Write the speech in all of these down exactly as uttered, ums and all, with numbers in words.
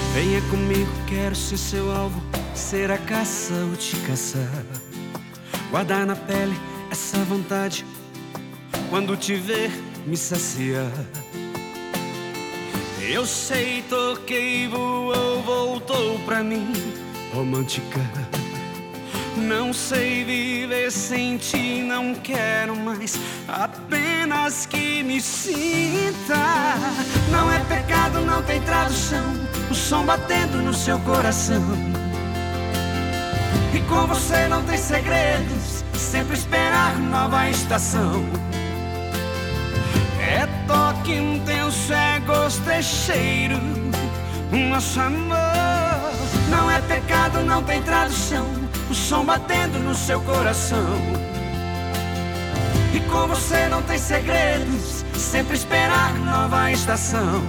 Venha comigo, quero ser seu alvo, ser a caça ou te caçar. Guardar na pele essa vontade, quando te ver me saciar. Eu sei, toquei, voou, voltou pra mim, romântica. Não sei viver sem ti, não quero mais, apenas que me sinta. Não é pecado, não tem tradução, o som batendo no seu coração. E com você não tem segredos, sempre esperar nova estação. É toque intenso, é gosto, é cheiro, nosso amor. Não é pecado, não tem tradução, o som batendo no seu coração. E com você não tem segredos, sempre esperar nova estação.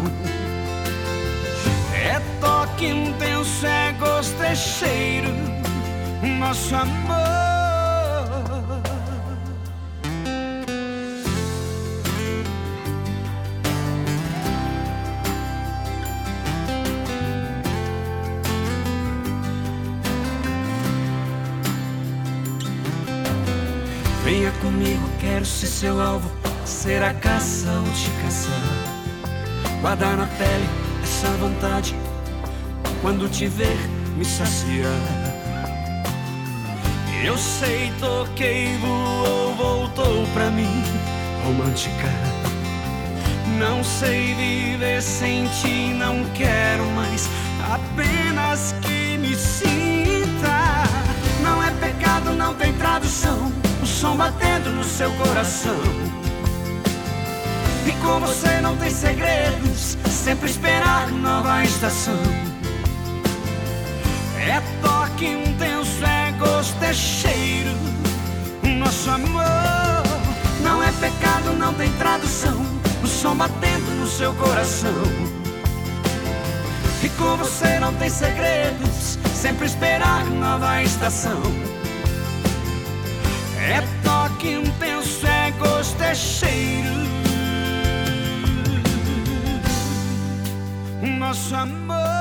É toque intenso, é gosto, é cheiro, nosso amor. Venha comigo, quero ser seu alvo, ser a caça ou te caçar. Guardar na pele essa vontade, quando te ver me saciar. Eu sei, toquei, voou, voltou pra mim, romântica. Não sei viver sem ti, não quero mais, apenas que me sinta. Não é pecado, não tem tradução, o som batendo no seu coração. E com você não tem segredos, sempre esperar nova estação. É toque intenso, é gosto, é cheiro, nosso amor. Não é pecado, não tem tradução, o som batendo no seu coração. E com você não tem segredos, sempre esperar nova estação. É toque intenso, é gosto, é cheiro, nosso amor.